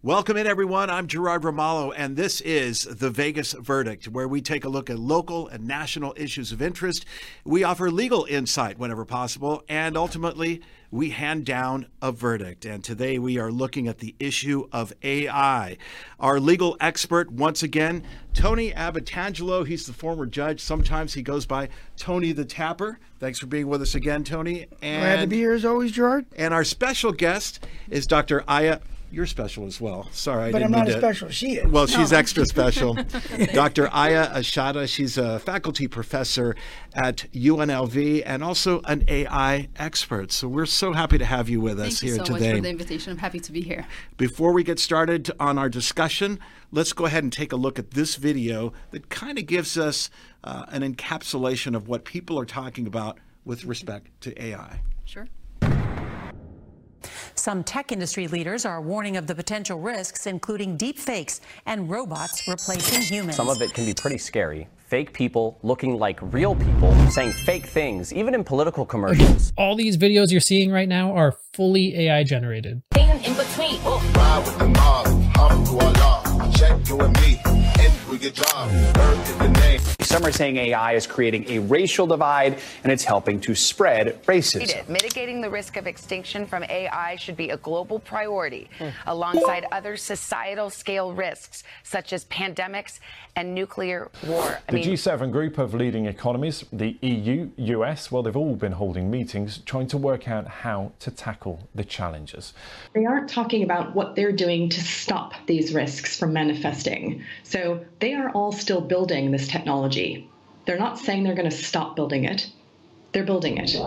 Welcome in, everyone. I'm Gerard Romalo, and this is The Vegas Verdict, where we take a look at local and national issues of interest. We offer legal insight whenever possible, and ultimately, we hand down a verdict. And today we are looking at the issue of AI. Our legal expert, once again, Tony Abatangelo. He's the former judge. Sometimes he goes by Tony the Tapper. Thanks for being with us again, Tony. And glad to be here as always, Gerard. And our special guest is Dr. Aya. You're special as well. Sorry, but I'm not as special. She is. Well, she's extra special. Dr. Aya Ashada. She's a faculty professor at UNLV and also an AI expert. So we're so happy to have you with us here today. Thank you so much for the invitation. I'm happy to be here. Before we get started on our discussion, let's go ahead and take a look at this video that kind of gives us an encapsulation of what people are talking about with respect to AI. Sure. Some tech industry leaders are warning of the potential risks, including deep fakes and robots replacing humans. Some of it can be pretty scary. Fake people looking like real people, saying fake things, even in political commercials. All these videos you're seeing right now are fully AI generated. In between. Some are saying AI is creating a racial divide and it's helping to spread racism. Mitigating the risk of extinction from AI should be a global priority, alongside other societal scale risks, such as pandemics and nuclear war. The G7 group of leading economies, the EU, US, well, they've all been holding meetings trying to work out how to tackle the challenges. They aren't talking about what they're doing to stop these risks from manifesting. So they are all still building this technology. They're not saying they're going to stop building it. They're building it.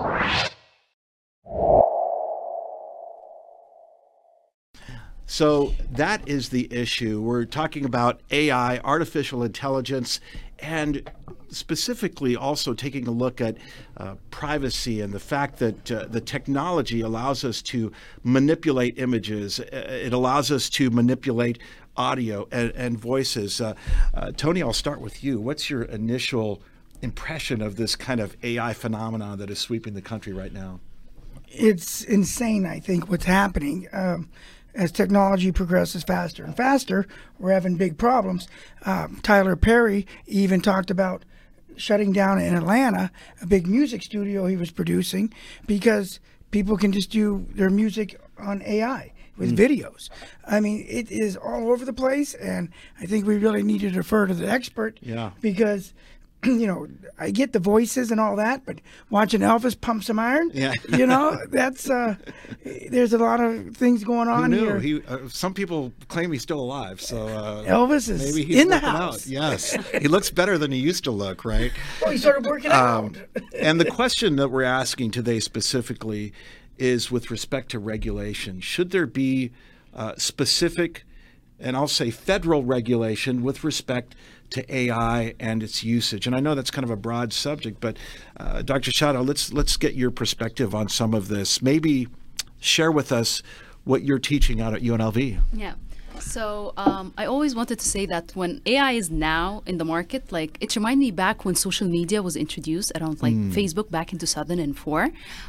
So that is the issue. We're talking about AI, artificial intelligence, and specifically also taking a look at privacy and the fact that the technology allows us to manipulate images. It allows us to manipulate audio and voices. Tony, I'll start with you. What's your initial impression of this kind of AI phenomenon that is sweeping the country right now? It's insane, I think, what's happening. As technology progresses faster and faster, we're having big problems. Tyler Perry even talked about shutting down in Atlanta a big music studio he was producing because people can just do their music on AI with videos. I mean, it is all over the place, and I think we really need to defer to the expert because you know, I get the voices and all that, but watching Elvis pump some iron, you know, that's there's a lot of things going on here. Some people claim he's still alive, so Elvis is maybe he's in the working house. Out. Yes, he looks better than he used to look, right? Well, he started working out. And the question that we're asking today specifically is with respect to regulation. Should there be specific, and I'll say federal regulation with respect to AI and its usage? And I know that's kind of a broad subject, but Dr. Shadow, let's get your perspective on some of this. Maybe share with us what you're teaching out at UNLV. Yeah. So I always wanted to say that when AI is now in the market, like it reminded me back when social media was introduced around like Facebook back in 2004.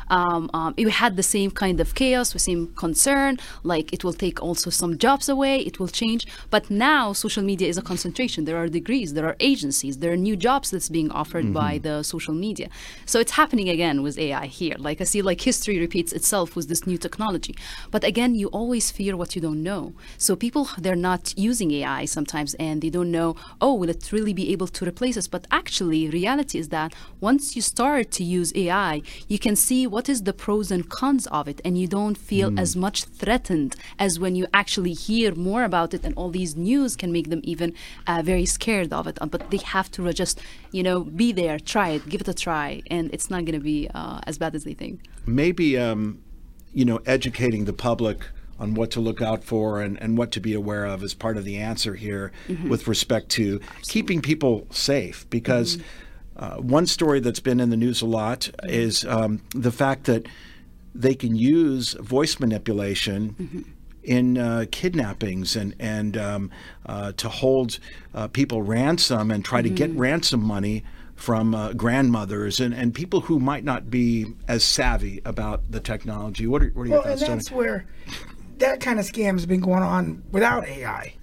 It had the same kind of chaos, the same concern, like it will take also some jobs away, it will change. But now social media is a concentration. There are degrees, there are agencies, there are new jobs that's being offered by the social media. So it's happening again with AI here. Like I see like history repeats itself with this new technology. But again, you always fear what you don't know. So people, they're not using AI sometimes and they don't know, oh, will it really be able to replace us? But actually, reality is that once you start to use AI, you can see what is the pros and cons of it, and you don't feel as much threatened as when you actually hear more about it, and all these news can make them even very scared of it. But they have to just, you know, be there, try it, give it a try, and it's not going to be as bad as they think. Maybe, you know, educating the public on what to look out for and what to be aware of is part of the answer here with respect to keeping people safe. Because one story that's been in the news a lot is the fact that they can use voice manipulation in kidnappings and to hold people ransom and try to get ransom money from grandmothers and people who might not be as savvy about the technology. What are your thoughts, and that's where that kind of scam has been going on without AI.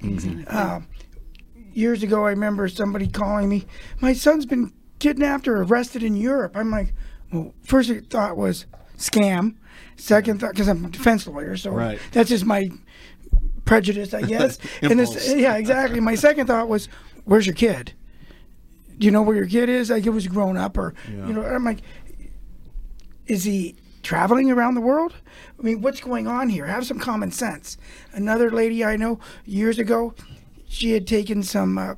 Years ago, I remember somebody calling me, my son's been kidnapped or arrested in Europe. I'm like, well, first thought was scam. Second thought, because I'm a defense lawyer, so that's just my prejudice, I guess. And yeah, exactly. My second thought was, where's your kid? Do you know where your kid is? Like, it was grown up, or you know. I'm like, is he traveling around the world? I mean, what's going on here? Have some common sense. Another lady I know years ago, she had taken some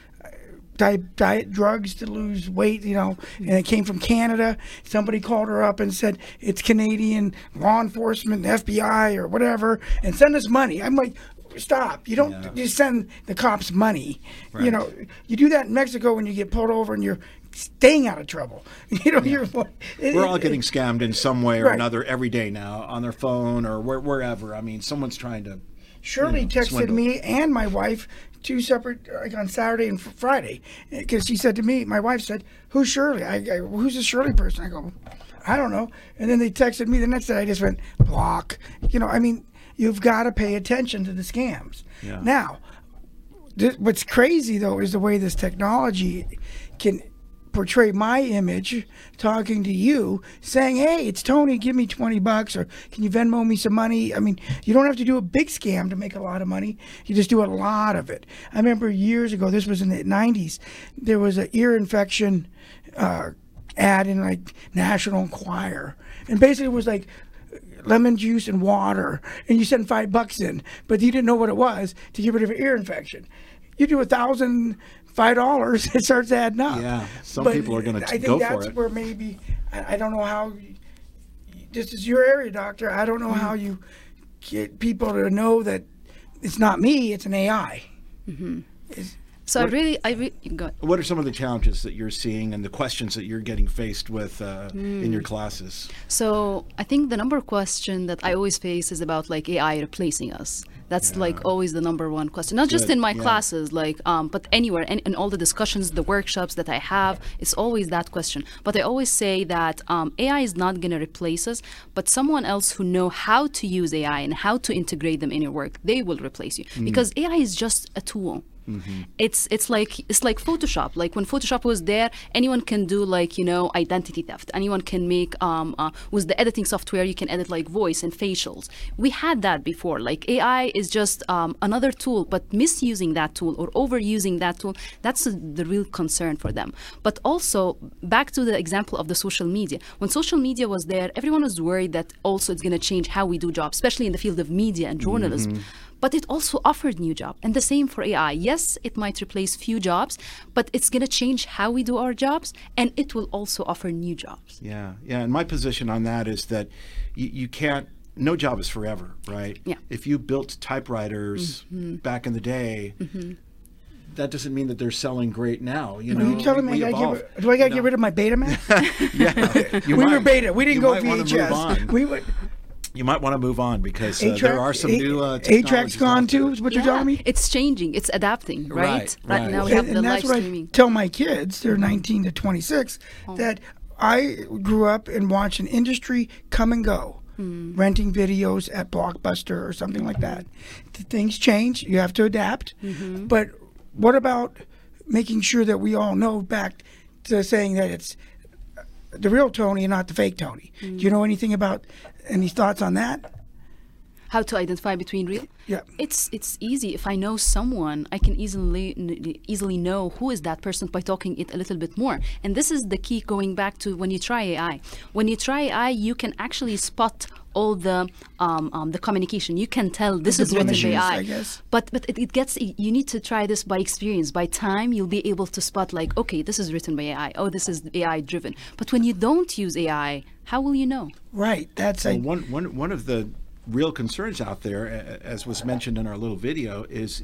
diet drugs to lose weight, you know, and it came from Canada. Somebody called her up and said, it's Canadian law enforcement, FBI or whatever, and send us money. I'm like, stop. You don't just send the cops money. You know, you do that in Mexico when you get pulled over and you're staying out of trouble. You know, we're all getting scammed in some way or another every day now on their phone or wherever. I mean, someone's trying to Shirley texted me and my wife 2 separate, like on Saturday and Friday, because she said to me, my wife said, who's Shirley? Who's this Shirley person? I go, I don't know. And then they texted me the next day. I just went, block. You know, I mean, you've got to pay attention to the scams. Now, what's crazy, though, is the way this technology can portray my image talking to you, saying, hey, it's Tony, give me $20, or can you Venmo me some money? I mean, you don't have to do a big scam to make a lot of money. You just do a lot of it. I remember years ago, this was in the 90s, there was an ear infection ad in like National Enquirer. And basically it was like lemon juice and water, and you send $5 in, but you didn't know what it was to get rid of an ear infection. You do $1,005, it starts adding up. Yeah, some people are going to go for it. I think that's where maybe, I don't know how, this is your area, doctor, I don't know how you get people to know that it's not me, it's an AI. So I really go. What are some of the challenges that you're seeing and the questions that you're getting faced with in your classes? So I think the number question that I always face is about like AI replacing us. That's like always the number one question, not just in my classes, like, but anywhere, and in all the discussions, the workshops that I have, it's always that question. But I always say that AI is not going to replace us, but someone else who know how to use AI and how to integrate them in your work, they will replace you. Because AI is just a tool. It's like Photoshop. Like when Photoshop was there, anyone can do like, you know, identity theft. Anyone can make with the editing software, you can edit like voice and facials. We had that before. Like AI is just another tool, but misusing that tool or overusing that tool, that's the real concern for them. But also back to the example of the social media. When social media was there, everyone was worried that also it's going to change how we do jobs, especially in the field of media and journalism. But it also offered new jobs. And the same for AI. Yes, it might replace few jobs, but it's going to change how we do our jobs, and it will also offer new jobs. Yeah. And my position on that is that you can't, no job is forever, right? Yeah. If you built typewriters back in the day, that doesn't mean that they're selling great now. You know, you telling me do I got to get rid of my Betamax? Yeah. We were Beta. We didn't go VHS. We would. You might want to move on because there are some new A-Track's gone too, is what you're telling me? It's changing. It's adapting, right? Right. Now we have the live streaming. And that's what I tell my kids, they're 19 to 26, that I grew up and watched an industry come and go, renting videos at Blockbuster or something like that. Things change. You have to adapt. But what about making sure that we all know back to saying that it's the real Tony and not the fake Tony? Do you know anything about, any thoughts on that? How to identify between real? Yeah. It's easy. If I know someone, I can easily know who is that person by talking it a little bit more. And this is the key going back to when you try AI. When you try AI, you can actually spot all the communication. You can tell this is written by AI. I guess. But it gets, you need to try this by experience. By time, you'll be able to spot like, okay, this is written by AI. Oh, this is AI driven. But when you don't use AI, how will you know? Right. That's one of the real concerns out there, as was mentioned in our little video, is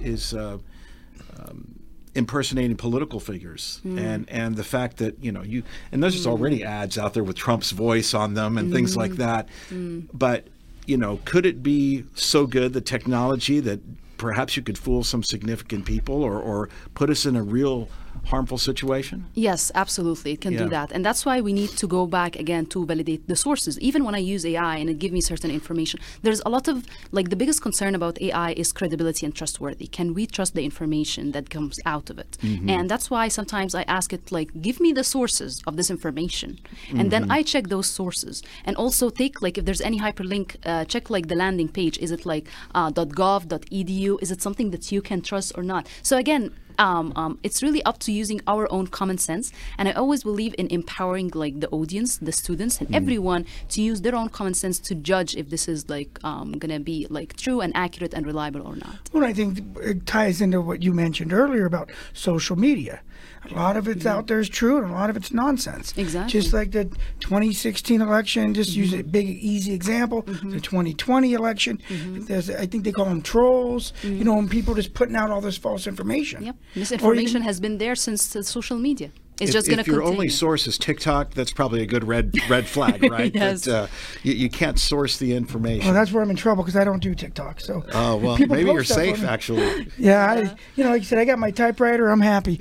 impersonating political figures, and the fact that and there's already ads out there with Trump's voice on them and things like that. But could it be so good, the technology, that perhaps you could fool some significant people or put us in a real harmful situation? Yes, absolutely. It can Yeah. do that. And that's why we need to go back again to validate the sources. Even when I use AI and it gives me certain information, there's a lot of, like, the biggest concern about AI is credibility and trustworthy. Can we trust the information that comes out of it? And that's why sometimes I ask it, like, give me the sources of this information. And then I check those sources. And also take, like, if there's any hyperlink, check, like, the landing page. Is it, like, .gov.edu? Is it something that you can trust or not? So again, it's really up to using our own common sense, and I always believe in empowering, like, the audience, the students, and everyone to use their own common sense to judge if this is, like, gonna be, like, true and accurate and reliable or not. Well, I think it ties into what you mentioned earlier about social media. A lot of it's out there is true, and a lot of it's nonsense. Exactly. Just like the 2016 election, just use a big, easy example. The 2020 election, there's, I think they call them trolls, you know, and people just putting out all this false information. Yep, misinformation has been there since social media. It's just going to If your continue. only source is TikTok, that's probably a good red flag, right? Yes. That, you can't source the information. Well, that's where I'm in trouble because I don't do TikTok. So Oh, well, people maybe post you're stuff on safe, me. actually. Yeah, you know, like you said, I got my typewriter. I'm happy.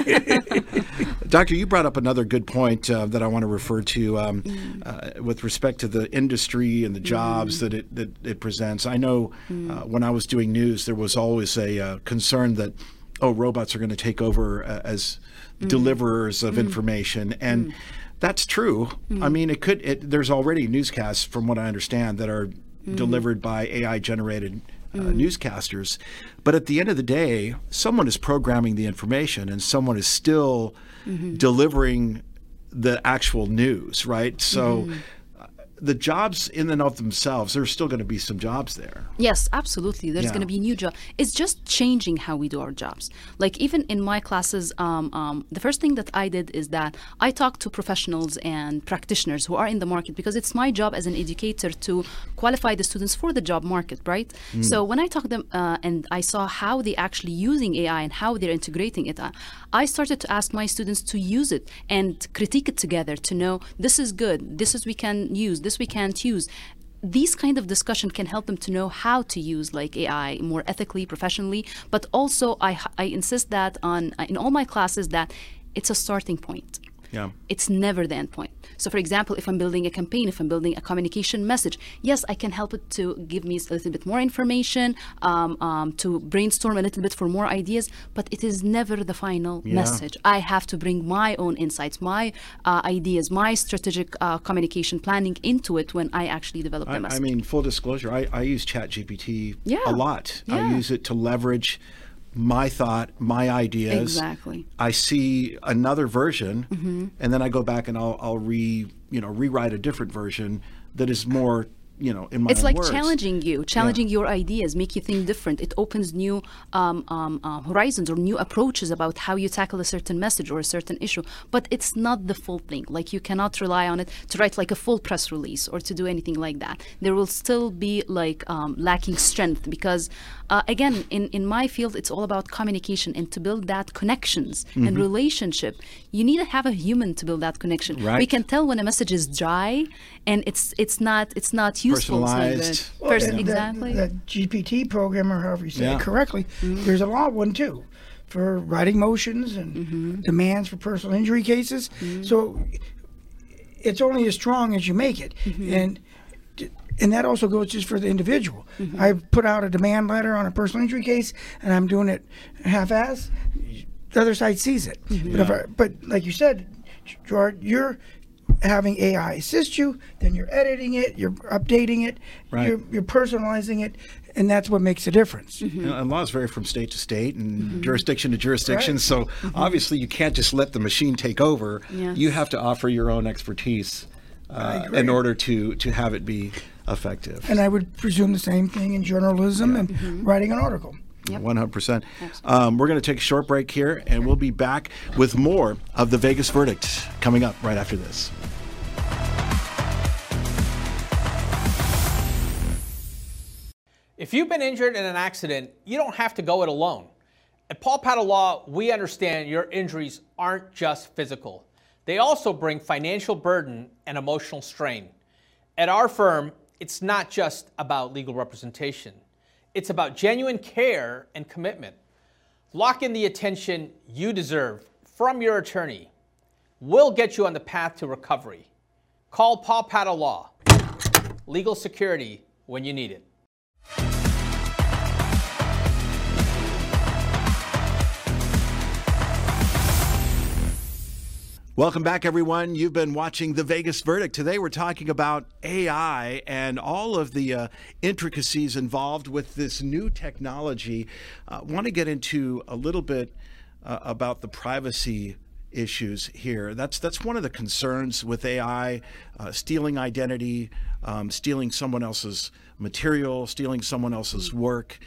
Doctor, you brought up another good point that I want to refer to with respect to the industry and the jobs that it presents. I know when I was doing news, there was always a concern that, robots are going to take over as deliverers of information. And that's true. I mean, there's already newscasts, from what I understand, that are delivered by AI-generated newscasters. But at the end of the day, someone is programming the information and someone is still delivering the actual news, right? So the jobs in and of themselves, there's still going to be some jobs there. Yes, absolutely. There's going to be new jobs. It's just changing how we do our jobs. Like, even in my classes, the first thing that I did is that I talked to professionals and practitioners who are in the market, because it's my job as an educator to qualify the students for the job market, right? So when I talked to them and I saw how they actually using AI and how they're integrating it, I started to ask my students to use it and critique it together to know this is good, this is we can use, this we can't use. These kind of discussion can help them to know how to use, like, AI more ethically, professionally. But also, I insist that in all my classes that it's a starting point. Yeah. It's never the end point. So, for example, if I'm building a campaign, if I'm building a communication message, yes, I can help it to give me a little bit more information, to brainstorm a little bit for more ideas, but it is never the final message. I have to bring my own insights, my ideas, my strategic communication planning into it when I actually develop the message. I mean, full disclosure, I use ChatGPT a lot. Yeah. I use it to leverage my thought, my ideas. Exactly. I see another version, and then I go back and I'll rewrite a different version that is more, in my It's own like words. challenging your ideas, make you think different. It opens new horizons or new approaches about how you tackle a certain message or a certain issue. But it's not the full thing. Like, you cannot rely on it to write like a full press release or to do anything like that. There will still be like lacking strength because, again, in my field, it's all about communication, and to build that connections and relationship, you need to have a human to build that connection. Right. We can tell when a message is dry and it's not useful. Personalized. Exactly. The GPT program, or however you say Yeah. it correctly, there's a law one too for writing motions and demands for personal injury cases. So it's only as strong as you make it. And that also goes just for the individual. I put out a demand letter on a personal injury case, and I'm doing it half-ass. The other side sees it. But like you said, Gerard, you're having AI assist you, then you're editing it, you're updating it, you're personalizing it, and that's what makes a difference. And laws vary from state to state and jurisdiction to jurisdiction. Right. So obviously you can't just let the machine take over. Yes. You have to offer your own expertise in order to have it be effective. And I would presume the same thing in journalism and writing an article. 100%. We're going to take a short break here, and we'll be back with more of the Vegas Verdict coming up right after this. If you've been injured in an accident, you don't have to go it alone. At Paul Paddle Law, we understand your injuries aren't just physical. They also bring financial burden and emotional strain. At our firm, it's not just about legal representation. It's about genuine care and commitment. Lock in the attention you deserve from your attorney. We'll get you on the path to recovery. Call Paul Patta Law. Legal security when you need it. Welcome back, everyone. You've been watching The Vegas Verdict. Today we're talking about AI and all of the intricacies involved with this new technology. I want to get into a little bit about the privacy issues here. That's one of the concerns with AI, stealing identity, stealing someone else's material, stealing someone else's work.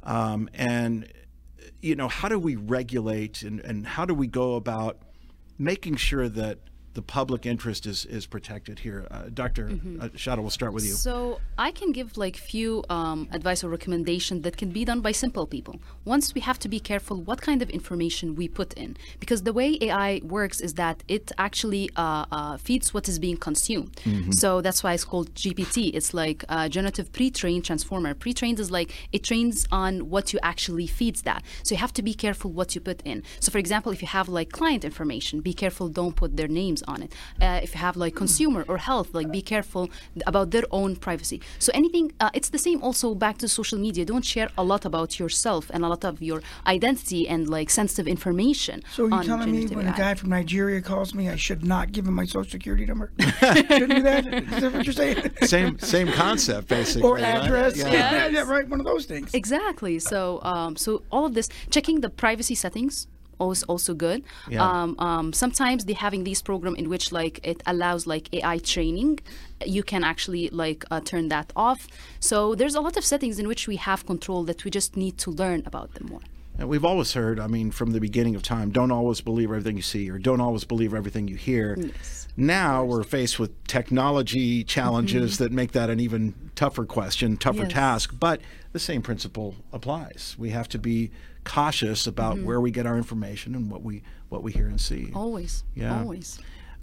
And, you know, how do we regulate and how do we go about making sure that the public interest is protected here? Dr. Shada, we'll start with you. So I can give like few advice or recommendation that can be done by simple people. Once, we have to be careful what kind of information we put in, because the way AI works is that it actually feeds what is being consumed. So that's why it's called GPT. It's like generative pre-trained transformer. Pre-trained is like it trains on what you actually feeds that. So you have to be careful what you put in. So for example, if you have like client information, be careful, don't put their names on it. If you have like consumer or health, like be careful about their own privacy. So anything, it's the same also back to social media. Don't share a lot about yourself and a lot of your identity and like sensitive information. So you're telling me when a guy from Nigeria calls me, I should not give him my social security number? Shouldn't do that? Is that what you're saying? Same concept, basically. Or address. Right? Yeah, right, one of those things. Exactly. So so all of this, checking the privacy settings, also good. Sometimes they having these program in which like it allows like AI training. You can actually like turn that off. So there's a lot of settings in which we have control that we just need to learn about them more. And we've always heard, I mean, from the beginning of time, don't always believe everything you see or don't always believe everything you hear. Yes. Now we're faced with technology challenges that make that an even tougher question, tougher task, but the same principle applies. We have to be cautious about where we get our information and what we hear and see. Always. Always.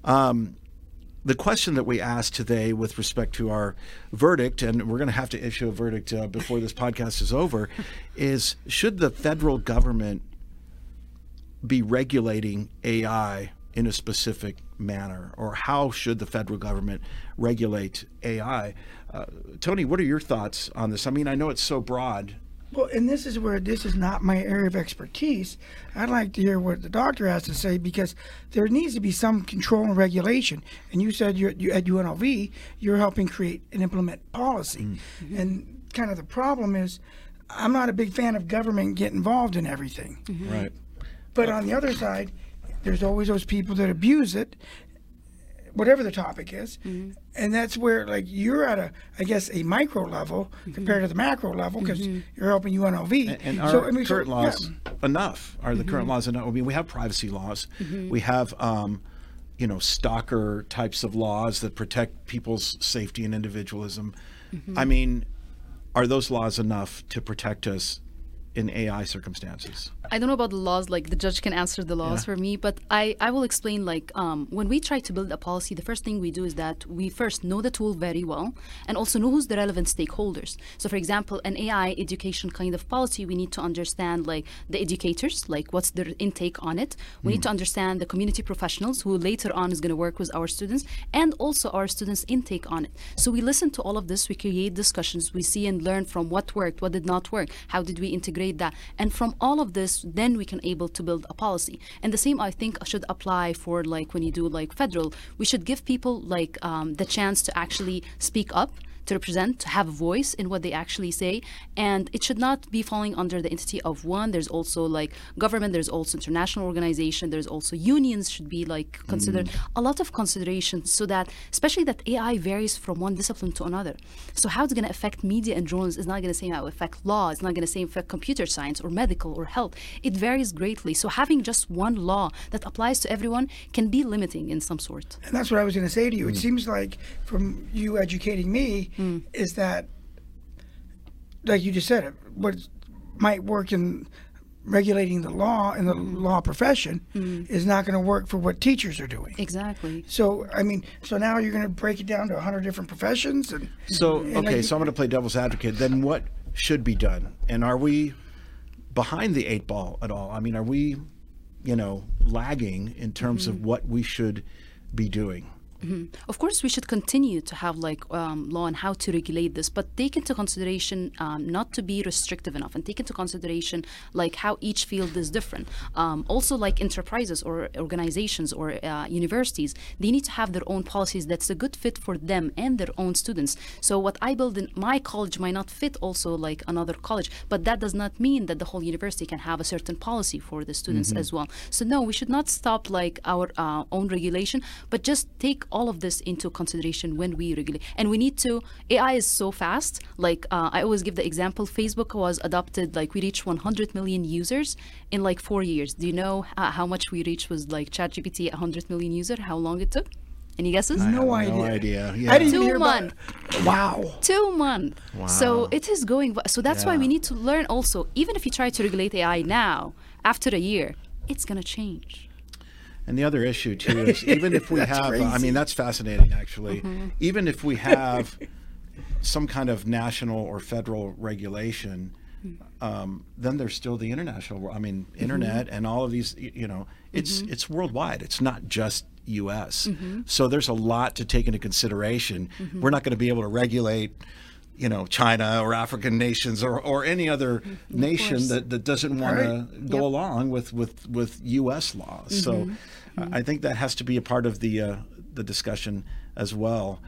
The question that we asked today with respect to our verdict, and we're going to have to issue a verdict before this podcast is over, is should the federal government be regulating AI in a specific manner, or how should the federal government regulate AI? Tony, what are your thoughts on this? I mean, I know it's so broad. Well, and this is where this is not my area of expertise. I'd like to hear what the doctor has to say, because there needs to be some control and regulation. And you said you at UNLV, you're helping create and implement policy. And kind of the problem is, I'm not a big fan of government getting involved in everything. Right. But on the other side, there's always those people that abuse it, whatever the topic is. And that's where, like, you're at I guess a micro level compared to the macro level, because you're helping UNLV. And our current laws enough? Are the current laws enough? I mean, we have privacy laws. We have, stalker types of laws that protect people's safety and individualism. I mean, are those laws enough to protect us in AI circumstances? I don't know about the laws, like the judge can answer the laws for me, but I will explain, like, when we try to build a policy, the first thing we do is that we first know the tool very well and also know who's the relevant stakeholders. So for example, an AI education kind of policy, we need to understand like the educators, like what's their intake on it. We need to understand the community professionals who later on is going to work with our students, and also our students' intake on it. So we listen to all of this, we create discussions, we see and learn from what worked, what did not work, how did we integrate that, and from all of this then we can able to build a policy. And the same I think should apply for like when you do like federal. We should give people like the chance to actually speak up, to represent, to have a voice in what they actually say, and it should not be falling under the entity of one. There's also like government, there's also international organization, there's also unions should be like considered, a lot of considerations, so that especially that AI varies from one discipline to another. So how it's going to affect media and journalism is not going to say how it affect law, it's not going to say affect computer science or medical or health. It varies greatly. So having just one law that applies to everyone can be limiting in some sort. And that's what I was going to say to you. It seems like from you educating me, is that, like you just said, what might work in regulating the law in the law profession is not going to work for what teachers are doing. Exactly. So, I mean, so now you're going to break it down to 100 different professions? And so, okay, so I'm going to play devil's advocate. Then what should be done? And are we behind the 8 ball at all? I mean, are we lagging in terms of what we should be doing. Of course, we should continue to have law on how to regulate this, but take into consideration not to be restrictive enough, and take into consideration how each field is different. Also, enterprises or organizations or universities, they need to have their own policies that's a good fit for them and their own students. So what I build in my college might not fit also another college, but that does not mean that the whole university can have a certain policy for the students as well. So no, we should not stop our own regulation, but just take all of this into consideration when we regulate. And we need to, AI is so fast. I always give the example, Facebook was adopted, we reached 100 million users in 4 years. Do you know how much we reached with ChatGPT, 100 million users, how long it took? Any guesses? No idea. No idea. Yeah. I didn't 2 hear months. Wow. 2 months. Wow. So it is going, so that's why we need to learn also, even if you try to regulate AI now, after a year, it's going to change. And the other issue too is even if we have, crazy. I mean, that's fascinating actually. Even if we have some kind of national or federal regulation, then there's still the international, internet and all of these, it's worldwide. It's not just U.S. So there's a lot to take into consideration. We're not going to be able to regulate China or African nations or any other nation that doesn't want to go along with U.S. laws. So I think that has to be a part of the discussion as well.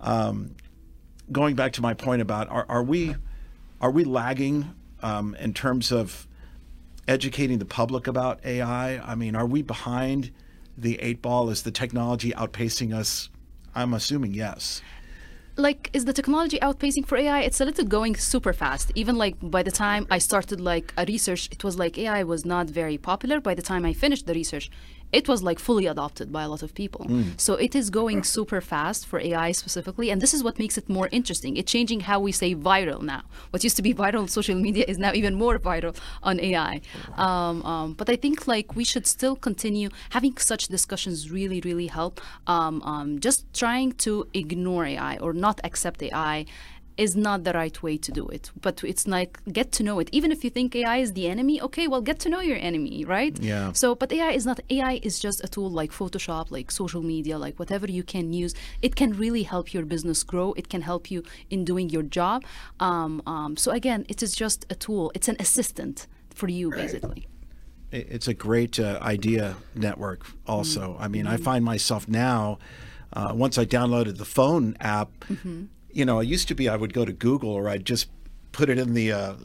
Going back to my point about are we lagging in terms of educating the public about AI? I mean, are we behind the 8 ball? Is the technology outpacing us? I'm assuming yes. Is the technology outpacing for AI? It's a little going super fast. Even by the time I started a research, it was AI was not very popular. By the time I finished the research, it was fully adopted by a lot of people. So it is going super fast for AI specifically, and this is what makes it more interesting. It's changing how we say viral now. What used to be viral on social media is now even more viral on AI. But I think we should still continue having such discussions. Really, really help. Just trying to ignore AI or not accept AI is not the right way to do it. But it's get to know it. Even if you think AI is the enemy, okay, well, get to know your enemy, right? Yeah. So, but AI is not. AI is just a tool like Photoshop, like social media, like whatever you can use. It can really help your business grow. It can help you in doing your job. So again, it is just a tool. It's an assistant for you, basically. It's a great idea network also. I mean, I find myself now, once I downloaded the phone app, it used to be I would go to Google or I'd just put it in the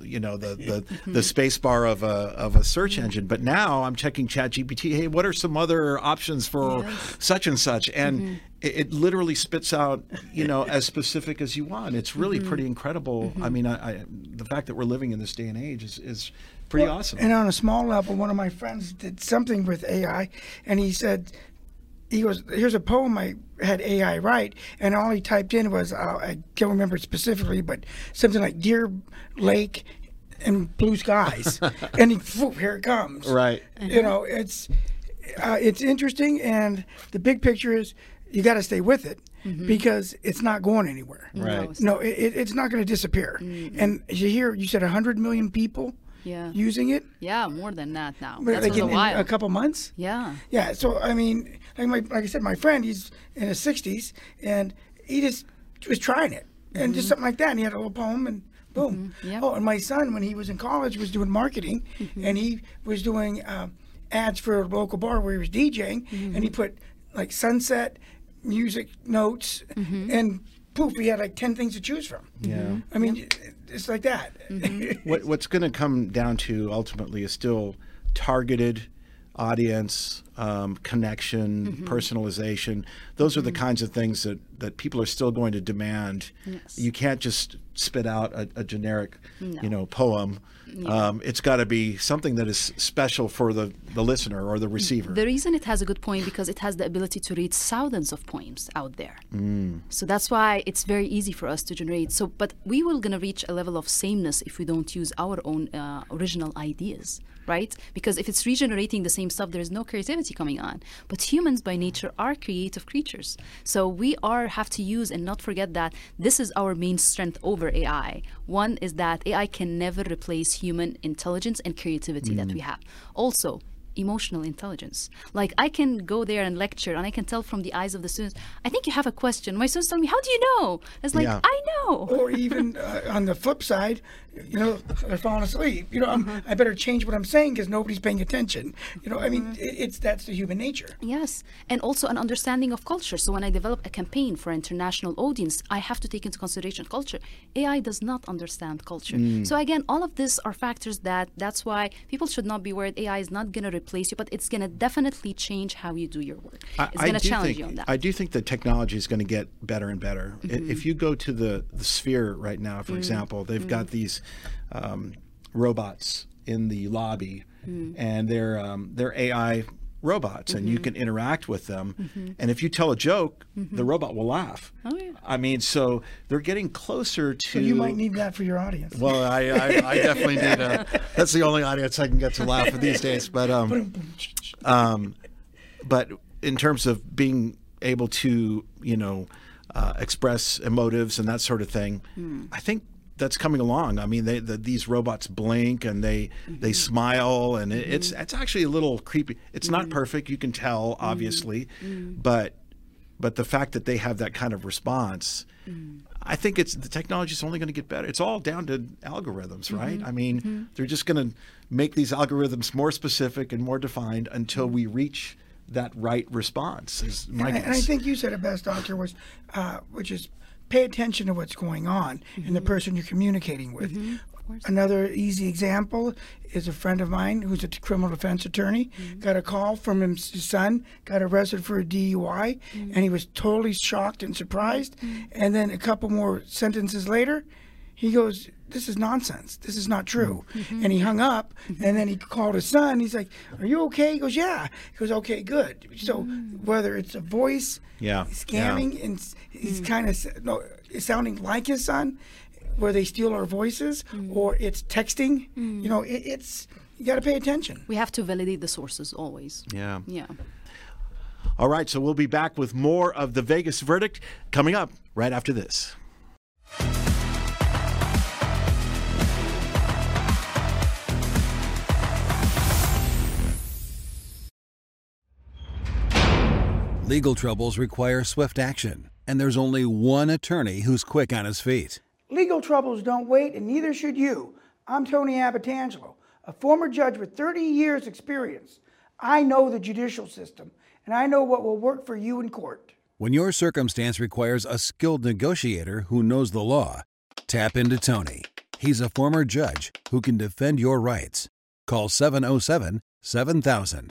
the space bar of a search engine. But now I'm checking ChatGPT. Hey, what are some other options for such and such? And it literally spits out as specific as you want. It's really pretty incredible. I mean, the fact that we're living in this day and age is pretty awesome. And on a small level, one of my friends did something with AI, and he said, here's a poem I had AI write, and all he typed in was, I don't remember specifically, but something like Deer Lake and blue skies. And here it comes. Right. It's interesting, and the big picture is you got to stay with it because it's not going anywhere. Right. No, it's not going to disappear. And you said 100 million people using it? Yeah, more than that now. But That's in a while. a couple months? Yeah. Yeah, so I mean, like I said, my friend, he's in his 60s, and he just was trying it. And just something like that, and he had a little poem, and boom. Yep. Oh, and my son, when he was in college, was doing marketing, and he was doing ads for a local bar where he was DJing, and he put like sunset, music notes, and poof, he had like 10 things to choose from. Yeah. I mean, it's like that. What's going to come down to ultimately is still targeted audience, connection, personalization. Those are the kinds of things that people are still going to demand. Yes. You can't just spit out a generic, poem. It's got to be something that is special for the listener or the receiver. The reason it has a good point because it has the ability to read thousands of poems out there. So that's why it's very easy for us to generate. So, but we will gonna reach a level of sameness if we don't use our own original ideas, right? Because if it's regenerating the same stuff, there is no creativity coming on. But humans by nature are creative creatures. So we have to use and not forget that this is our main strength over AI. One is that AI can never replace human intelligence and creativity that we have. Also, emotional intelligence. Like I can go there and lecture, and I can tell from the eyes of the students, I think you have a question. My students tell me, how do you know? It's like, I know. Or even on the flip side, they're falling asleep. I better change what I'm saying because nobody's paying attention. I mean, that's the human nature. Yes, and also an understanding of culture. So when I develop a campaign for an international audience, I have to take into consideration culture. AI does not understand culture. So again, all of these are factors that's why people should not be worried. AI is not going to replace you, but it's going to definitely change how you do your work. It's going to challenge you on that. I do think that technology is going to get better and better. If you go to the Sphere right now, for example, they've got these robots in the lobby, and they're AI robots, and you can interact with them. And if you tell a joke, the robot will laugh. Oh, yeah. I mean, so they're getting closer to. So you might need that for your audience. Well, I definitely need that's the only audience I can get to laugh at these days. But but in terms of being able to express emotives and that sort of thing, I think that's coming along. I mean, these robots blink and they smile, and it's actually a little creepy. It's not perfect, you can tell, obviously, but the fact that they have that kind of response, I think the technology is only going to get better. It's all down to algorithms, right? I mean, they're just going to make these algorithms more specific and more defined until we reach that right response. Is my guess. And I think you said it best, Doctor, which is pay attention to what's going on in the person you're communicating with. Another easy example is a friend of mine who's a criminal defense attorney, got a call from his son, got arrested for a DUI, and he was totally shocked and surprised. And then a couple more sentences later, he goes, this is nonsense. This is not true. And he hung up, and then he called his son. He's like, are you okay? He goes, yeah. He goes, okay, good. So whether it's a voice, scamming, and he's kind of sounding like his son, where they steal our voices, or it's texting, it's you got to pay attention. We have to validate the sources always. Yeah. All right, so we'll be back with more of the Vegas Verdict coming up right after this. Legal troubles require swift action, and there's only one attorney who's quick on his feet. Legal troubles don't wait, and neither should you. I'm Tony Abbatangelo, a former judge with 30 years' experience. I know the judicial system, and I know what will work for you in court. When your circumstance requires a skilled negotiator who knows the law, tap into Tony. He's a former judge who can defend your rights. Call 707-7000.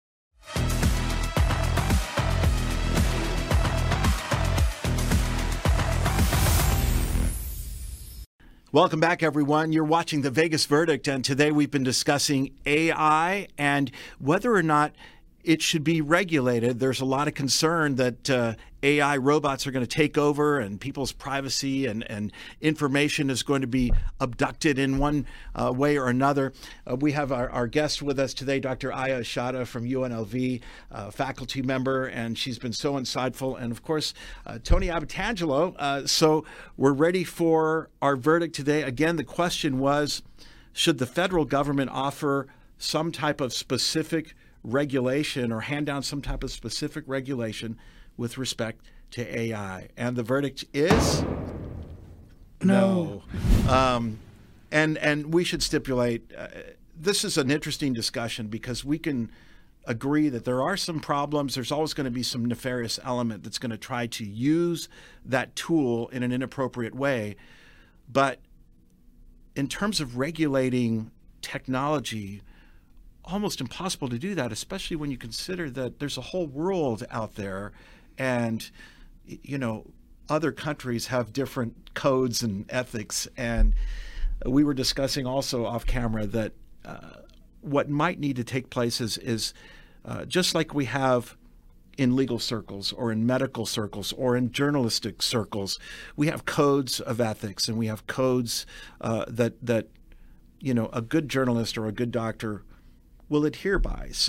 Welcome back, everyone. You're watching The Vegas Verdict, and today we've been discussing AI and whether or not it should be regulated. There's a lot of concern that AI robots are going to take over and people's privacy and information is going to be abducted in one way or another. We have our guest with us today, Dr. Aya Ashada from UNLV, faculty member, and she's been so insightful. And of course, Tony Abbatangelo. So we're ready for our verdict today. Again, the question was, should the federal government offer some type of specific regulation or hand down some type of specific regulation with respect to AI? And the verdict is no. And we should stipulate this is an interesting discussion because we can agree that there are some problems. There's always going to be some nefarious element that's going to try to use that tool in an inappropriate way. But in terms of regulating technology, almost impossible to do that, especially when you consider that there's a whole world out there and, other countries have different codes and ethics. And we were discussing also off camera that what might need to take place is just like we have in legal circles or in medical circles or in journalistic circles, we have codes of ethics and we have codes that a good journalist or a good doctor will adhere by. So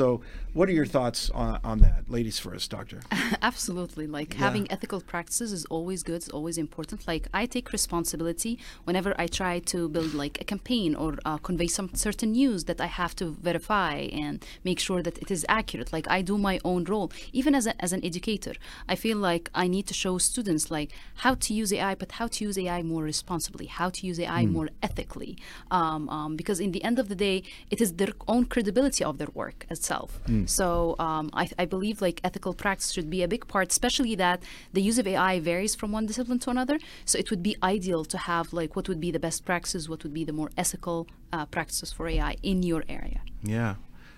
What are your thoughts on that? Ladies first, Doctor. Absolutely. Like having ethical practices is always good. It's always important. Like I take responsibility whenever I try to build like a campaign or convey some certain news that I have to verify and make sure that it is accurate. Like I do my own role. Even as an educator, I feel like I need to show students like how to use AI, but how to use AI more responsibly, how to use AI more ethically. Because in the end of the day, it is their own credibility of their work itself. So I believe like ethical practice should be a big part, especially that the use of AI varies from one discipline to another. So it would be ideal to have like what would be the best practices, what would be the more ethical practices for AI in your area. Yeah.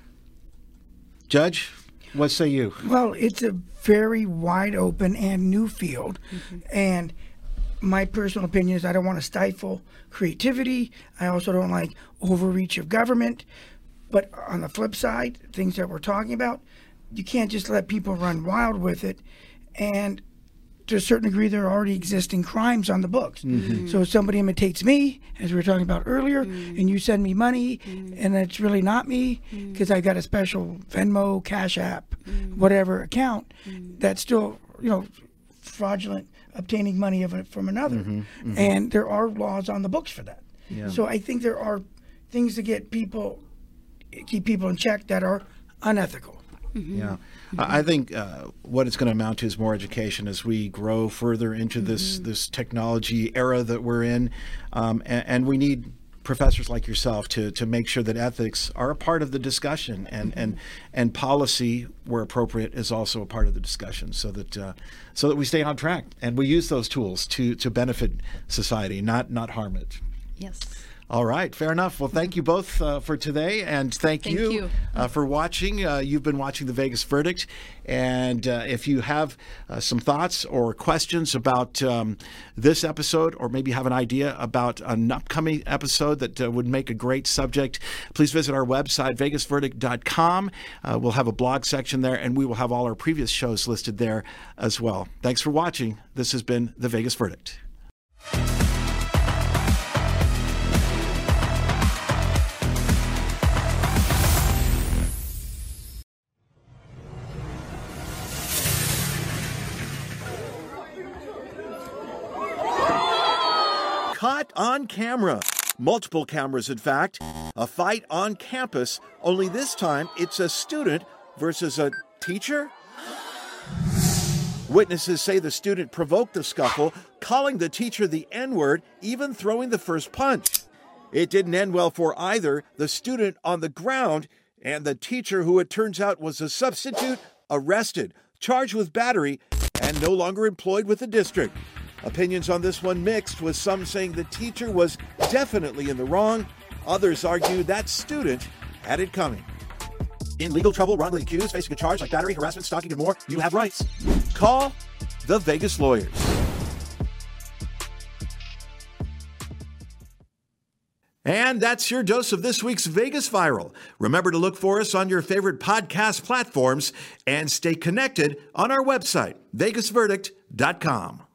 Judge, what say you? Well, it's a very wide open and new field. And my personal opinion is I don't want to stifle creativity. I also don't like overreach of government. But on the flip side, things that we're talking about, you can't just let people run wild with it. And to a certain degree, there are already existing crimes on the books. So if somebody imitates me, as we were talking about earlier, and you send me money, and it's really not me, because I got a special Venmo, Cash App, whatever account, that's still, fraudulent obtaining money from another. And there are laws on the books for that. So I think there are things to keep people in check that are unethical. Yeah. I think what it's going to amount to is more education as we grow further into this technology era that we're in. And we need professors like yourself to make sure that ethics are a part of the discussion and policy, where appropriate, is also a part of the discussion, so that we stay on track and we use those tools to benefit society, not harm it. Yes. All right, fair enough. Well, thank you both for today, and thank you for watching. You've been watching The Vegas Verdict, and if you have some thoughts or questions about this episode, or maybe have an idea about an upcoming episode that would make a great subject, please visit our website, vegasverdict.com. We'll have a blog section there, and we will have all our previous shows listed there as well. Thanks for watching. This has been The Vegas Verdict. Caught on camera. Multiple cameras, in fact. A fight on campus, only this time it's a student versus a teacher? Witnesses say the student provoked the scuffle, calling the teacher the N-word, even throwing the first punch. It didn't end well for either the student on the ground and the teacher, who it turns out was a substitute, arrested, charged with battery, and no longer employed with the district. Opinions on this one mixed, with some saying the teacher was definitely in the wrong. Others argue that student had it coming. In legal trouble, wrongly accused, facing a charge like battery, harassment, stalking, and more, you have rights. Call the Vegas Lawyers. And that's your dose of this week's Vegas Viral. Remember to look for us on your favorite podcast platforms and stay connected on our website, vegasverdict.com.